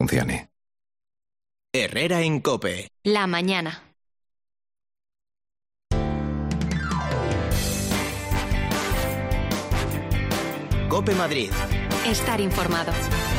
funcione. Herrera en COPE. La mañana. COPE Madrid. Estar informado.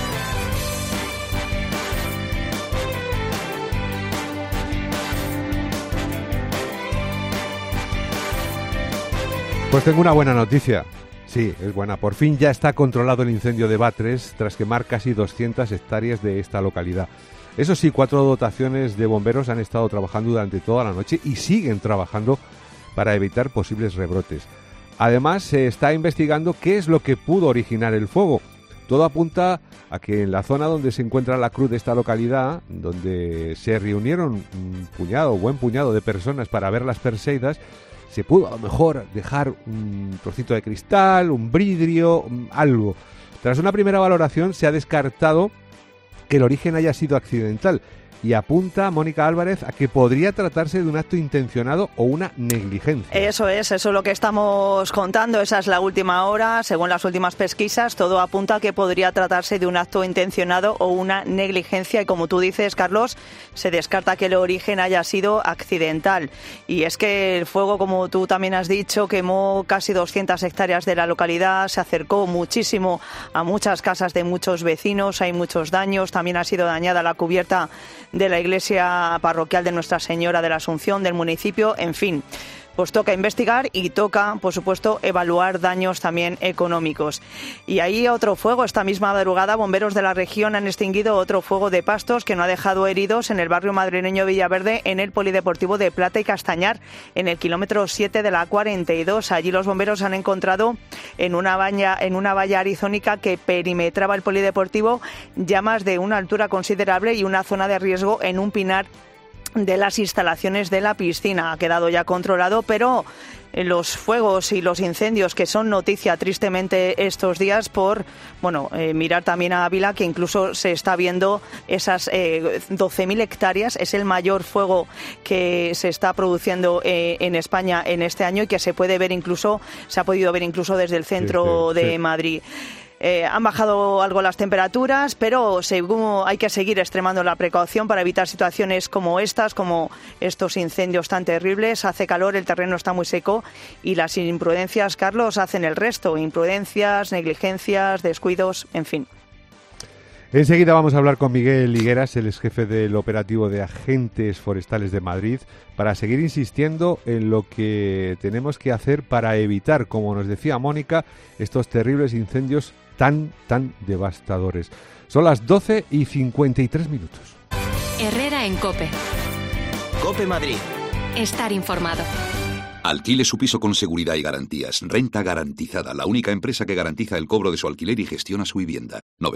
Pues tengo una buena noticia. Sí, es buena. Por fin ya está controlado el incendio de Batres tras quemar casi 200 hectáreas de esta localidad. Eso sí, 4 dotaciones de bomberos han estado trabajando durante toda la noche y siguen trabajando para evitar posibles rebrotes. Además, se está investigando qué es lo que pudo originar el fuego. Todo apunta a que en la zona donde se encuentra la cruz de esta localidad, donde se reunieron buen puñado de personas para ver las Perseidas, se pudo a lo mejor dejar un trocito de cristal, un vidrio, algo. Tras una primera valoración se ha descartado que el origen haya sido accidental y apunta Mónica Álvarez a que podría tratarse de un acto intencionado o una negligencia. Eso es lo que estamos contando, esa es la última hora, según las últimas pesquisas, todo apunta a que podría tratarse de un acto intencionado o una negligencia y como tú dices, Carlos, se descarta que el origen haya sido accidental. Y es que el fuego, como tú también has dicho, quemó casi 200 hectáreas de la localidad, se acercó muchísimo a muchas casas de muchos vecinos, hay muchos daños, también ha sido dañada la cubierta de la iglesia parroquial de Nuestra Señora de la Asunción del municipio, en fin. Pues toca investigar y toca, por supuesto, evaluar daños también económicos. Y ahí otro fuego. Esta misma madrugada, bomberos de la región han extinguido otro fuego de pastos que no ha dejado heridos en el barrio madrileño Villaverde, en el polideportivo de Plata y Castañar, en el kilómetro 7 de la 42. Allí los bomberos han encontrado en una valla arizónica que perimetraba el polideportivo llamas de una altura considerable y una zona de riesgo en un pinar de las instalaciones de la piscina. Ha quedado ya controlado, pero los fuegos y los incendios que son noticia tristemente estos días por, mirar también a Ávila, que incluso se está viendo esas 12.000 hectáreas, es el mayor fuego que se está produciendo en España en este año y que se ha podido ver incluso desde el centro de Madrid. Han bajado algo las temperaturas, pero hay que seguir extremando la precaución para evitar situaciones como estas, como estos incendios tan terribles. Hace calor, el terreno está muy seco y las imprudencias, Carlos, hacen el resto. Imprudencias, negligencias, descuidos, en fin. Enseguida vamos a hablar con Miguel Higueras, el exjefe del operativo de agentes forestales de Madrid, para seguir insistiendo en lo que tenemos que hacer para evitar, como nos decía Mónica, estos terribles incendios tan devastadores. Son las 12:53. Herrera en COPE. COPE Madrid. Estar informado. Alquile su piso con seguridad y garantías. Renta Garantizada, la única empresa que garantiza el cobro de su alquiler y gestiona su vivienda.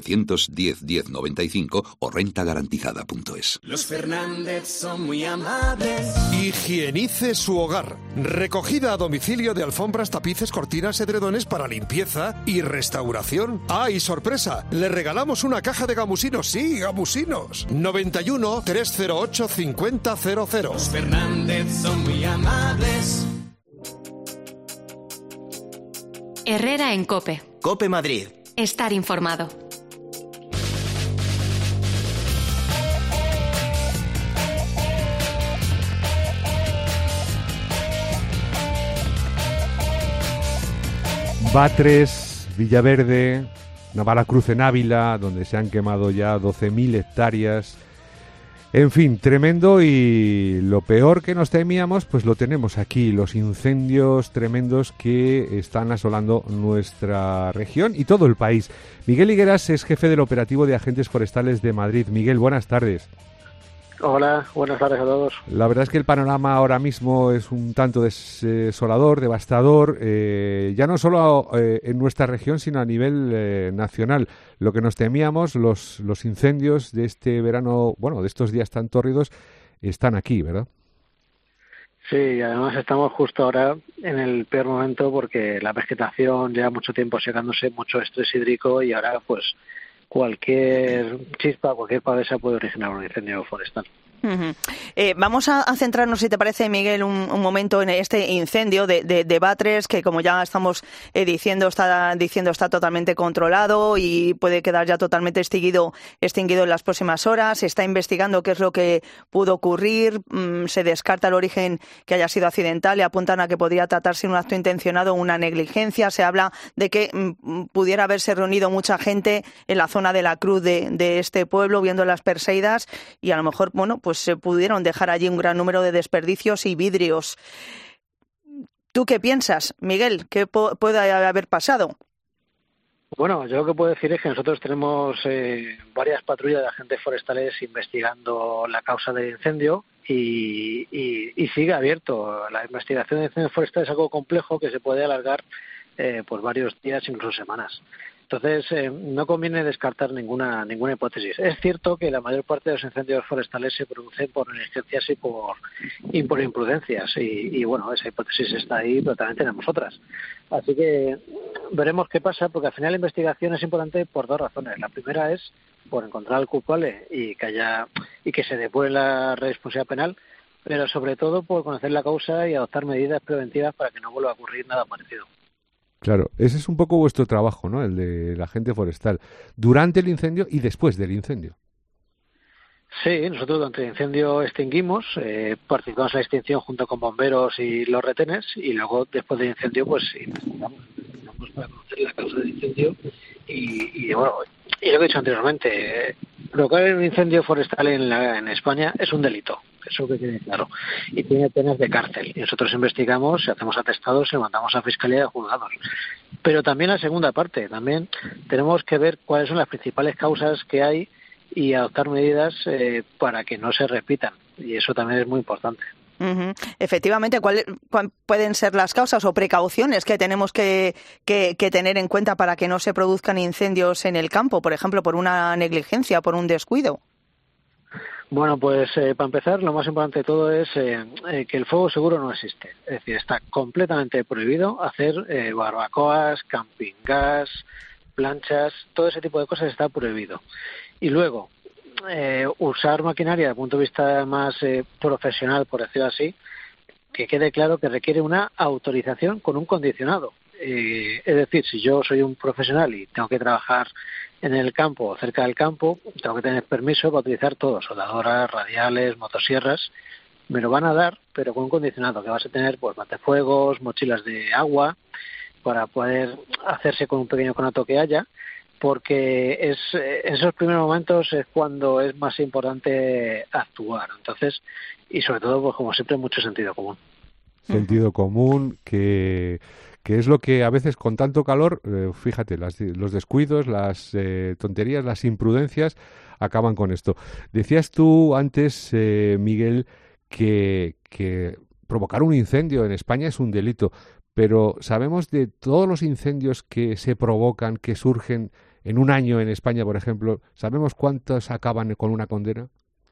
910-1095 o rentagarantizada.es. Los Fernández son muy amables. Higienice su hogar. Recogida a domicilio de alfombras, tapices, cortinas, edredones para limpieza y restauración. ¡Ah, y sorpresa! Le regalamos una caja de gamusinos. Sí, gamusinos. 91 308 5000. Los Fernández son muy amables. Herrera en COPE. COPE Madrid. Estar informado. Batres, Villaverde, Navalacruz en Ávila, donde se han quemado ya 12.000 hectáreas. En fin, tremendo, y lo peor que nos temíamos, pues lo tenemos aquí, los incendios tremendos que están asolando nuestra región y todo el país. Miguel Higueras es jefe del operativo de agentes forestales de Madrid. Miguel, buenas tardes. Hola, buenas tardes a todos. La verdad es que el panorama ahora mismo es un tanto desolador, devastador, ya no solo en nuestra región, sino a nivel nacional. Lo que nos temíamos, los incendios de este verano, de estos días tan tórridos, están aquí, ¿verdad? Sí, además estamos justo ahora en el peor momento porque la vegetación lleva mucho tiempo secándose, mucho estrés hídrico y ahora pues cualquier chispa, cualquier pavesa puede originar un incendio forestal. Uh-huh. Vamos a centrarnos, si te parece, Miguel, un momento en este incendio de Batres, que como ya estamos diciendo está totalmente controlado y puede quedar ya totalmente extinguido en las próximas horas. Se está investigando qué es lo que pudo ocurrir. Se descarta el origen que haya sido accidental y apuntan a que podría tratarse de un acto intencionado o una negligencia. Se habla de que pudiera haberse reunido mucha gente en la zona de la cruz de este pueblo viendo las Perseidas y a lo mejor, pues se pudieron dejar allí un gran número de desperdicios y vidrios. ¿Tú qué piensas, Miguel? ¿Qué puede haber pasado? Bueno, yo lo que puedo decir es que nosotros tenemos varias patrullas de agentes forestales investigando la causa del incendio y sigue abierto. La investigación de incendios forestales es algo complejo que se puede alargar por varios días, incluso semanas. Entonces, no conviene descartar ninguna hipótesis. Es cierto que la mayor parte de los incendios forestales se producen por negligencias y por imprudencias. Y bueno, esa hipótesis está ahí, pero también tenemos otras. Así que veremos qué pasa, porque al final la investigación es importante por dos razones. La primera es por encontrar al culpable y que se depure la responsabilidad penal, pero sobre todo por conocer la causa y adoptar medidas preventivas para que no vuelva a ocurrir nada parecido. Claro, ese es un poco vuestro trabajo, ¿no? El de la agente forestal. Durante el incendio y después del incendio. Sí, nosotros durante el incendio extinguimos, participamos en la extinción junto con bomberos y los retenes y luego después del incendio pues investigamos para conocer la causa del incendio y bueno, y lo que he dicho anteriormente, provocar un incendio forestal en España es un delito. Eso que quede claro. Y tiene penas de cárcel. Y nosotros investigamos, hacemos atestados y mandamos a Fiscalía y a juzgados. Pero también la segunda parte. También tenemos que ver cuáles son las principales causas que hay y adoptar medidas para que no se repitan. Y eso también es muy importante. Uh-huh. Efectivamente, ¿cuáles pueden ser las causas o precauciones que tenemos que tener en cuenta para que no se produzcan incendios en el campo? Por ejemplo, por una negligencia, por un descuido. Bueno, pues para empezar, lo más importante de todo es que el fuego seguro no existe. Es decir, está completamente prohibido hacer barbacoas, camping gas, planchas, todo ese tipo de cosas está prohibido. Y luego, usar maquinaria desde el punto de vista más profesional, por decirlo así, que quede claro que requiere una autorización con un condicionado. Es decir, si yo soy un profesional y tengo que trabajar en el campo o cerca del campo, tengo que tener permiso para utilizar todo, soldadoras, radiales, motosierras. Me lo van a dar, pero con un condicionado, que vas a tener pues matafuegos, mochilas de agua, para poder hacerse con un pequeño conato que haya, porque en esos primeros momentos es cuando es más importante actuar. Entonces, y sobre todo, pues como siempre, mucho sentido común. Sentido común que es lo que a veces con tanto calor, fíjate, los descuidos, las tonterías, las imprudencias acaban con esto. Decías tú antes, Miguel, que provocar un incendio en España es un delito, pero ¿sabemos de todos los incendios que se provocan, que surgen en un año en España, por ejemplo? ¿Sabemos cuántos acaban con una condena?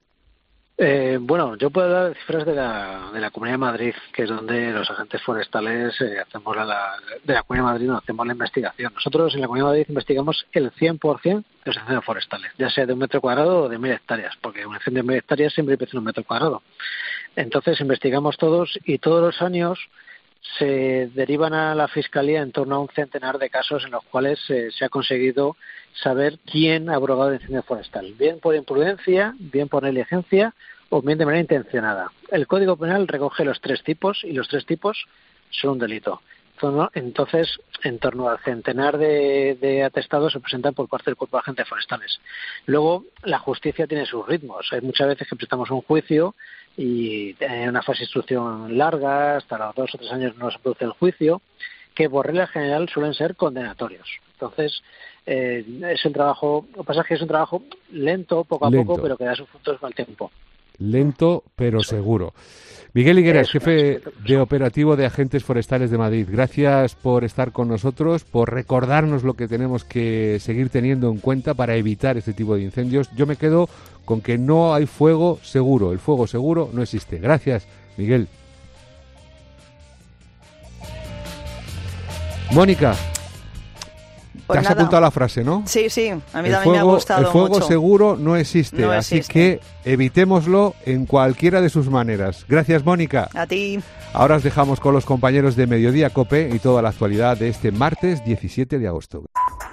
Bueno, yo puedo dar cifras de la Comunidad de Madrid, que es donde los agentes forestales hacemos de la Comunidad de Madrid no hacemos la investigación. Nosotros en la Comunidad de Madrid investigamos el 100% de los incendios forestales, ya sea de 1 metro cuadrado o de 1000 hectáreas, porque un incendio de 1000 hectáreas siempre empieza en 1 metro cuadrado. Entonces investigamos todos y todos los años se derivan a la Fiscalía en torno a un centenar de casos en los cuales se ha conseguido saber quién ha provocado el incendio forestal, bien por imprudencia, bien por negligencia o bien de manera intencionada. El Código Penal recoge los 3 tipos y los 3 tipos son un delito. Entonces, en torno al centenar de atestados se presentan por parte del Cuerpo de Agentes Forestales. Luego, la justicia tiene sus ritmos. Hay muchas veces que prestamos un juicio y en una fase de instrucción larga, hasta los 2 o 3 años no se produce el juicio, que por regla general suelen ser condenatorios. Entonces, es un trabajo, lo que pasa es que es un trabajo lento, poco a poco, pero que da sus frutos con el tiempo. Lento, pero seguro. Miguel Higueras, jefe de operativo de Agentes Forestales de Madrid. Gracias por estar con nosotros, por recordarnos lo que tenemos que seguir teniendo en cuenta para evitar este tipo de incendios. Yo me quedo con que no hay fuego seguro. El fuego seguro no existe. Gracias, Miguel. Mónica, Pues te has nada. apuntado la frase, ¿no? Sí, a mí también me ha gustado El fuego mucho. seguro no existe, No así existe. que evitémoslo en cualquiera de sus maneras. Gracias, Mónica. A ti. Ahora os dejamos con los compañeros de Mediodía COPE y toda la actualidad de este martes 17 de agosto.